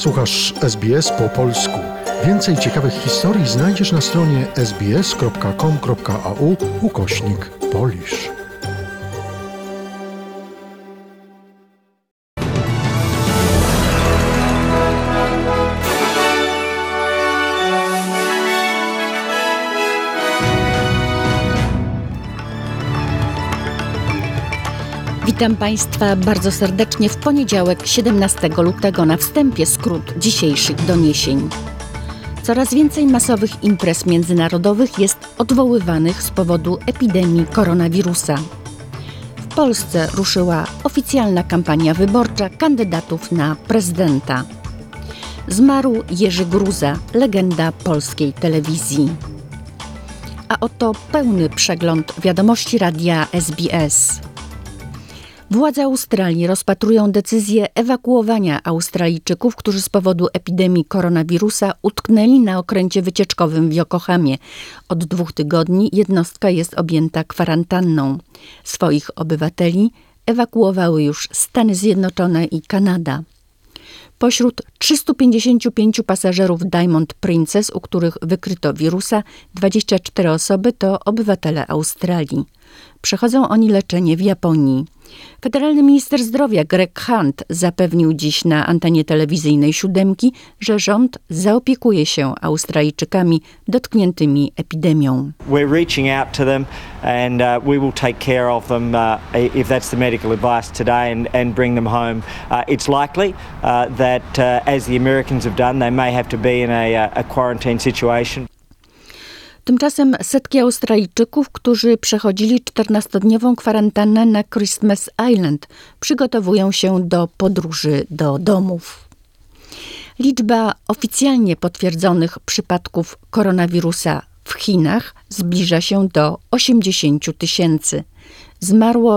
Słuchasz SBS po polsku. Więcej ciekawych historii znajdziesz na stronie sbs.com.au/Polish. Witam Państwa bardzo serdecznie w poniedziałek 17 lutego. Na wstępie skrót dzisiejszych doniesień. Coraz więcej masowych imprez międzynarodowych jest odwoływanych z powodu epidemii koronawirusa. W Polsce ruszyła oficjalna kampania wyborcza kandydatów na prezydenta. Zmarł Jerzy Gruza, legenda polskiej telewizji. A oto pełny przegląd wiadomości radia SBS. Władze Australii rozpatrują decyzję ewakuowania Australijczyków, którzy z powodu epidemii koronawirusa utknęli na okręcie wycieczkowym w Yokohamie. Od 2 tygodni jednostka jest objęta kwarantanną. Swoich obywateli ewakuowały już Stany Zjednoczone i Kanada. Pośród 355 pasażerów Diamond Princess, u których wykryto wirusa, 24 osoby to obywatele Australii. Przechodzą oni leczenie w Japonii. Federalny minister zdrowia Greg Hunt zapewnił dziś na antenie telewizyjnej Siódemki, że rząd zaopiekuje się Australijczykami dotkniętymi epidemią. We're reaching out to them and we will take care of them if that's the medical advice today and bring them home. It's likely that as the Americans have done, they may have to be in a quarantine situation. Tymczasem setki Australijczyków, którzy przechodzili 14-dniową kwarantannę na Christmas Island, przygotowują się do podróży do domów. Liczba oficjalnie potwierdzonych przypadków koronawirusa w Chinach zbliża się do 80 000. Zmarło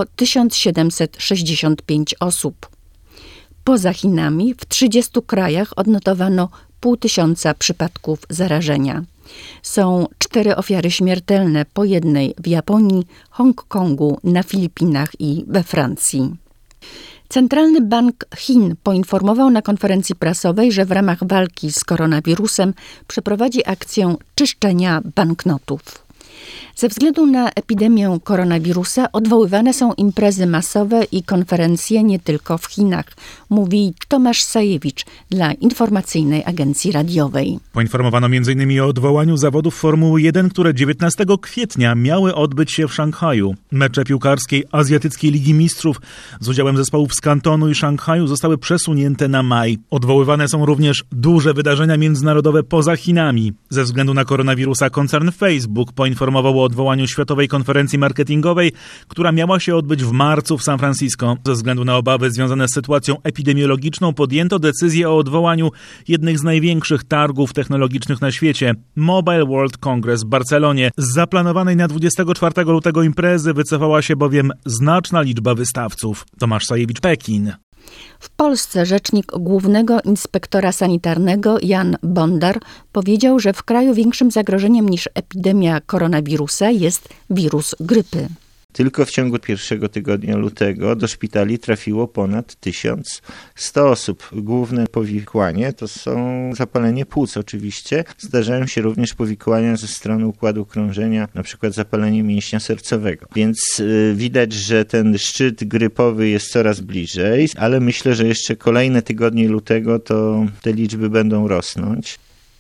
1765 osób. Poza Chinami w 30 krajach odnotowano 500 przypadków zarażenia. Są 4 ofiary śmiertelne, po jednej w Japonii, Hongkongu, na Filipinach i we Francji. Centralny Bank Chin poinformował na konferencji prasowej, że w ramach walki z koronawirusem przeprowadzi akcję czyszczenia banknotów. Ze względu na epidemię koronawirusa odwoływane są imprezy masowe i konferencje nie tylko w Chinach, mówi Tomasz Sajewicz dla informacyjnej agencji radiowej. Poinformowano m.in. o odwołaniu zawodów Formuły 1, które 19 kwietnia miały odbyć się w Szanghaju. Mecze piłkarskiej Azjatyckiej Ligi Mistrzów z udziałem zespołów z Kantonu i Szanghaju zostały przesunięte na maj. Odwoływane są również duże wydarzenia międzynarodowe poza Chinami. Ze względu na koronawirusa koncern Facebook poinformował o odwołaniu Światowej Konferencji Marketingowej, która miała się odbyć w marcu w San Francisco. Ze względu na obawy związane z sytuacją epidemiologiczną podjęto decyzję o odwołaniu jednych z największych targów technologicznych na świecie, Mobile World Congress w Barcelonie. Z zaplanowanej na 24 lutego imprezy wycofała się bowiem znaczna liczba wystawców. Tomasz Sajewicz, Pekin. W Polsce rzecznik Głównego Inspektora Sanitarnego Jan Bondar powiedział, że w kraju większym zagrożeniem niż epidemia koronawirusa jest wirus grypy. Tylko w ciągu pierwszego tygodnia lutego do szpitali trafiło ponad 1100 osób. Główne powikłanie to są zapalenie płuc oczywiście. Zdarzają się również powikłania ze strony układu krążenia, na przykład zapalenie mięśnia sercowego. Więc widać, że ten szczyt grypowy jest coraz bliżej, ale myślę, że jeszcze kolejne tygodnie lutego to te liczby będą rosnąć.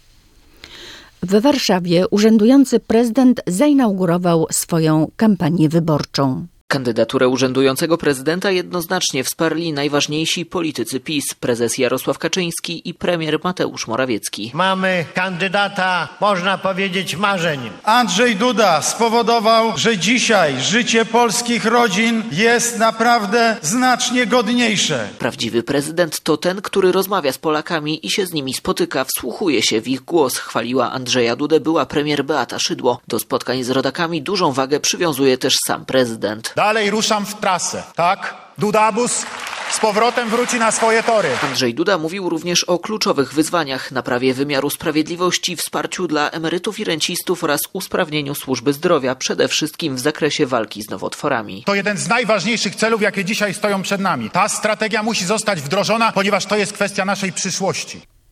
W Warszawie urzędujący prezydent zainaugurował swoją kampanię wyborczą. Kandydaturę urzędującego prezydenta jednoznacznie wsparli najważniejsi politycy PiS, prezes Jarosław Kaczyński i premier Mateusz Morawiecki. Mamy kandydata, można powiedzieć, marzeń. Andrzej Duda spowodował, że dzisiaj życie polskich rodzin jest naprawdę znacznie godniejsze. Prawdziwy prezydent to ten, który rozmawia z Polakami i się z nimi spotyka, wsłuchuje się w ich głos, chwaliła Andrzeja Dudę była premier Beata Szydło. Do spotkań z rodakami dużą wagę przywiązuje też sam prezydent. Dalej ruszam w trasę, tak? Dudabus z powrotem wróci na swoje tory. Andrzej Duda mówił również o kluczowych wyzwaniach, naprawie wymiaru sprawiedliwości, wsparciu dla emerytów i rencistów oraz usprawnieniu służby zdrowia, przede wszystkim w zakresie walki z nowotworami. To jeden z najważniejszych celów, jakie dzisiaj stoją przed nami. Ta strategia musi zostać wdrożona, ponieważ to jest kwestia naszej przyszłości.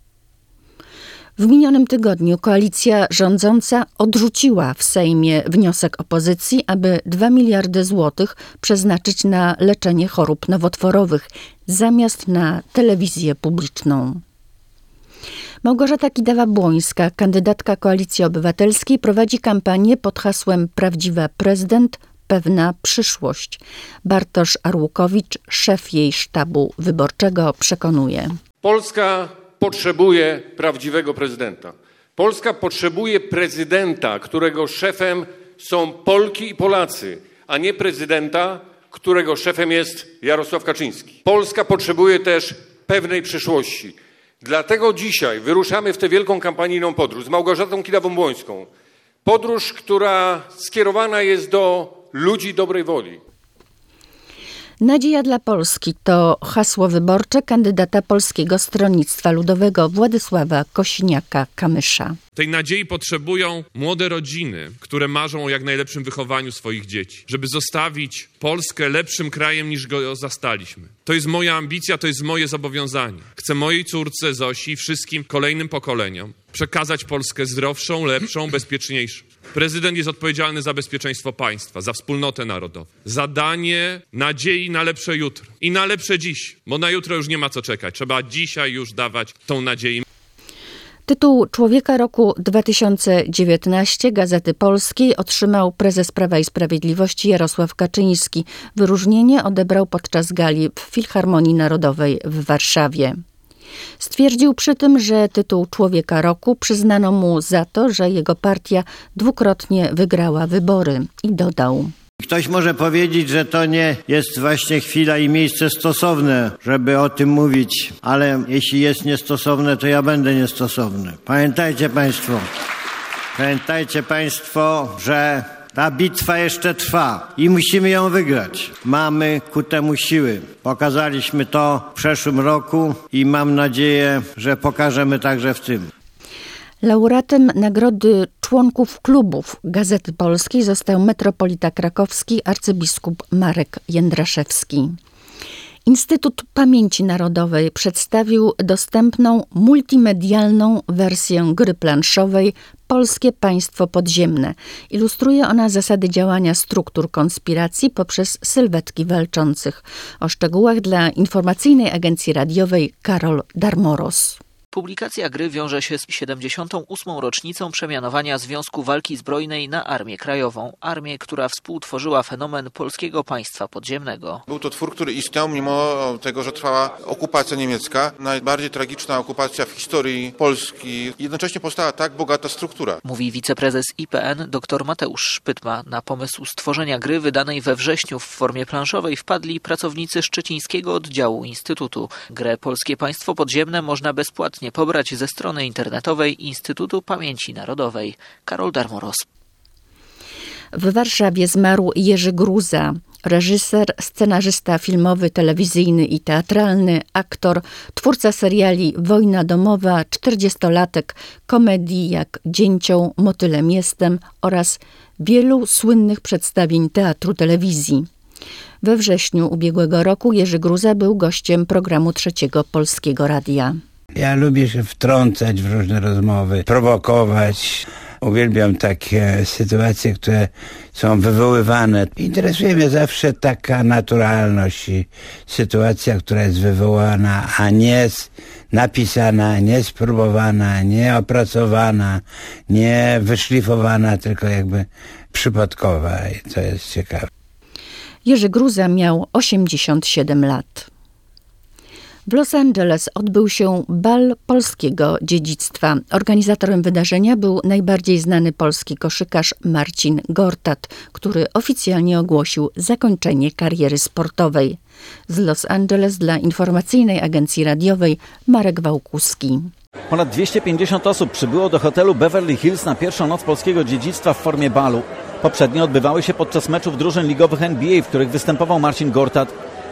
W minionym tygodniu koalicja rządząca odrzuciła w Sejmie wniosek opozycji, aby 2 miliardy złotych przeznaczyć na leczenie chorób nowotworowych zamiast na telewizję publiczną. Małgorzata Kidawa-Błońska, kandydatka Koalicji Obywatelskiej, prowadzi kampanię pod hasłem Prawdziwa prezydent, pewna przyszłość. Bartosz Arłukowicz, szef jej sztabu wyborczego, przekonuje. Polska potrzebuje prawdziwego prezydenta. Polska potrzebuje prezydenta, którego szefem są Polki i Polacy, a nie prezydenta, którego szefem jest Jarosław Kaczyński. Polska potrzebuje też pewnej przyszłości. Dlatego dzisiaj wyruszamy w tę wielką kampanijną podróż z Małgorzatą Kidawą-Błońską. Podróż, która skierowana jest do ludzi dobrej woli. Nadzieja dla Polski to hasło wyborcze kandydata Polskiego Stronnictwa Ludowego Władysława Kosiniaka-Kamysza. Tej nadziei potrzebują młode rodziny, które marzą o jak najlepszym wychowaniu swoich dzieci, żeby zostawić Polskę lepszym krajem niż go zastaliśmy. To jest moja ambicja, to jest moje zobowiązanie. Chcę mojej córce Zosi i wszystkim kolejnym pokoleniom przekazać Polskę zdrowszą, lepszą, bezpieczniejszą. Prezydent jest odpowiedzialny za bezpieczeństwo państwa, za wspólnotę narodową, za danie nadziei na lepsze jutro i na lepsze dziś, bo na jutro już nie ma co czekać. Trzeba dzisiaj już dawać tą nadzieję. Tytuł Człowieka Roku 2019 Gazety Polskiej otrzymał prezes Prawa i Sprawiedliwości Jarosław Kaczyński. Wyróżnienie odebrał podczas gali w Filharmonii Narodowej w Warszawie. Stwierdził przy tym, że tytuł Człowieka Roku przyznano mu za to, że jego partia dwukrotnie wygrała wybory i dodał. Ktoś może powiedzieć, że to nie jest właśnie chwila i miejsce stosowne, żeby o tym mówić, ale jeśli jest niestosowne, to ja będę niestosowny. Pamiętajcie Państwo, że ta bitwa jeszcze trwa i musimy ją wygrać. Mamy ku temu siły. Pokazaliśmy to w przeszłym roku i mam nadzieję, że pokażemy także w tym. Laureatem nagrody członków klubów Gazety Polskiej został metropolita krakowski arcybiskup Marek Jędraszewski. Instytut Pamięci Narodowej przedstawił dostępną multimedialną wersję gry planszowej Polskie Państwo Podziemne. Ilustruje ona zasady działania struktur konspiracji poprzez sylwetki walczących. O szczegółach dla informacyjnej agencji radiowej Karol Darmoros. Publikacja gry wiąże się z 78. rocznicą przemianowania Związku Walki Zbrojnej na Armię Krajową. Armię, która współtworzyła fenomen Polskiego Państwa Podziemnego. Był to twór, który istniał mimo tego, że trwała okupacja niemiecka. Najbardziej tragiczna okupacja w historii Polski. Jednocześnie powstała tak bogata struktura. Mówi wiceprezes IPN dr Mateusz Szpytma. Na pomysł stworzenia gry wydanej we wrześniu w formie planszowej wpadli pracownicy szczecińskiego oddziału Instytutu. Grę Polskie Państwo Podziemne można bezpłatnie pobrać ze strony internetowej Instytutu Pamięci Narodowej. Karol Darmoros. W Warszawie zmarł Jerzy Gruza, reżyser, scenarzysta filmowy, telewizyjny i teatralny, aktor, twórca seriali Wojna domowa, 40-latek, komedii jak Dzięcioł, Motylem jestem oraz wielu słynnych przedstawień teatru telewizji. We wrześniu ubiegłego roku Jerzy Gruza był gościem programu Trzeciego Polskiego Radia. Ja lubię się wtrącać w różne rozmowy, prowokować. Uwielbiam takie sytuacje, które są wywoływane. Interesuje mnie zawsze taka naturalność i sytuacja, która jest wywołana, a nie napisana, nie spróbowana, nie opracowana, nie wyszlifowana, tylko jakby przypadkowa i to jest ciekawe. Jerzy Gruza miał 87 lat. W Los Angeles odbył się Bal Polskiego Dziedzictwa. Organizatorem wydarzenia był najbardziej znany polski koszykarz Marcin Gortat, który oficjalnie ogłosił zakończenie kariery sportowej. Z Los Angeles dla informacyjnej agencji radiowej Marek Wałkuski. Ponad 250 osób przybyło do hotelu Beverly Hills na pierwszą noc polskiego dziedzictwa w formie balu. Poprzednie odbywały się podczas meczów drużyn ligowych NBA, w których występował Marcin Gortat.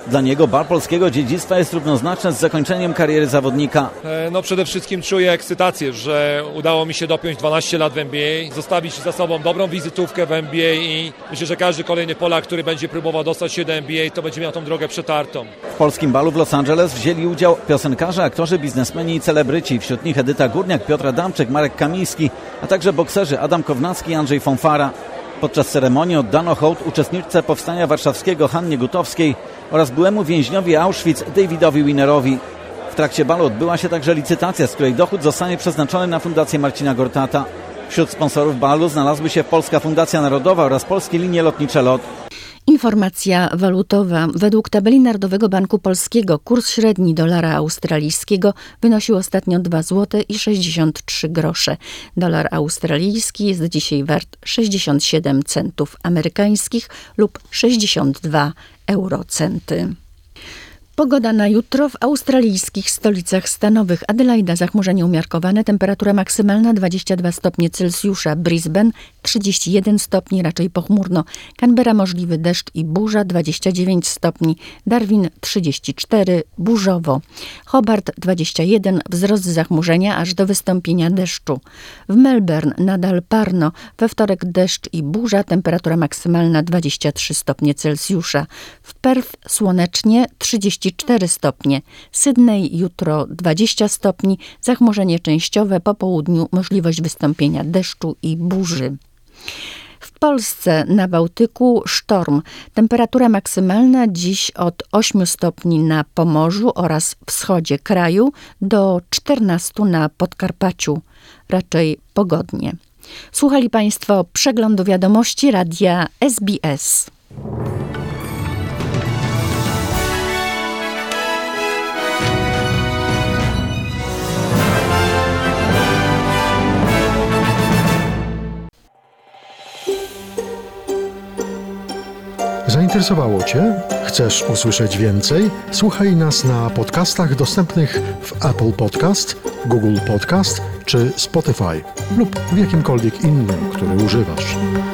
Dla niego bal polskiego dziedzictwa jest równoznaczny z zakończeniem kariery zawodnika. No przede wszystkim czuję ekscytację, że udało mi się dopiąć 12 lat w NBA, zostawić za sobą dobrą wizytówkę w NBA i myślę, że każdy kolejny Polak, który będzie próbował dostać się do NBA, to będzie miał tą drogę przetartą. W polskim balu w Los Angeles wzięli udział piosenkarze, aktorzy, biznesmeni i celebryci. Wśród nich Edyta Górniak, Piotr Adamczyk, Marek Kamiński, a także bokserzy Adam Kownacki i Andrzej Fonfara. Podczas ceremonii oddano hołd uczestniczce Powstania Warszawskiego Hannie Gutowskiej oraz byłemu więźniowi Auschwitz Davidowi Winerowi. W trakcie balu odbyła się także licytacja, z której dochód zostanie przeznaczony na Fundację Marcina Gortata. Wśród sponsorów balu znalazły się Polska Fundacja Narodowa oraz Polskie Linie Lotnicze LOT. Informacja walutowa. Według tabeli Narodowego Banku Polskiego kurs średni dolara australijskiego wynosił ostatnio 2 zł i 63 grosze. Dolar australijski jest dzisiaj wart 67 centów amerykańskich lub 62 eurocenty. Pogoda na jutro w australijskich stolicach stanowych. Adelaida zachmurzenie umiarkowane, temperatura maksymalna 22 stopnie Celsjusza, Brisbane 31 stopni, raczej pochmurno, Canberra możliwy deszcz i burza 29 stopni, Darwin 34, burzowo, Hobart 21, wzrost zachmurzenia aż do wystąpienia deszczu. W Melbourne nadal parno, we wtorek deszcz i burza, temperatura maksymalna 23 stopnie Celsjusza, w Perth słonecznie 34 stopnie, Sydney jutro 20 stopni, zachmurzenie częściowe, po południu możliwość wystąpienia deszczu i burzy. W Polsce na Bałtyku sztorm. Temperatura maksymalna dziś od 8 stopni na Pomorzu oraz wschodzie kraju do 14 na Podkarpaciu. Raczej pogodnie. Słuchali Państwo przeglądu wiadomości radia SBS. Zainteresowało Cię? Chcesz usłyszeć więcej? Słuchaj nas na podcastach dostępnych w Apple Podcast, Google Podcast czy Spotify lub w jakimkolwiek innym, który używasz.